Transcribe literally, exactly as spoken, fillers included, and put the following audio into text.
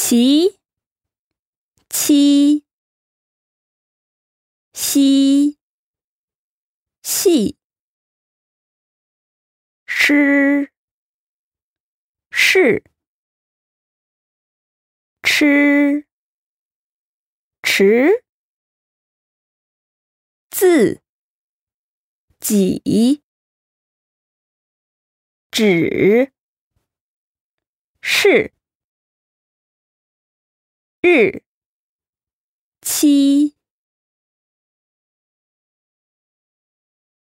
其、七、西、细、诗、是、吃、迟、自、己、止、是、日、期、